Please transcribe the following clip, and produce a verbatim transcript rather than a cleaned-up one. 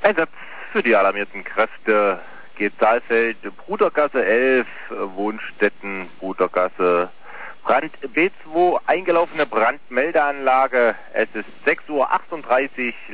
Einsatz für die alarmierten Kräfte geht Saalfeld, Brudergasse elf, Wohnstätten, Brudergasse, Brand B zwei, eingelaufene Brandmeldeanlage. Es ist sechs Uhr achtunddreißig,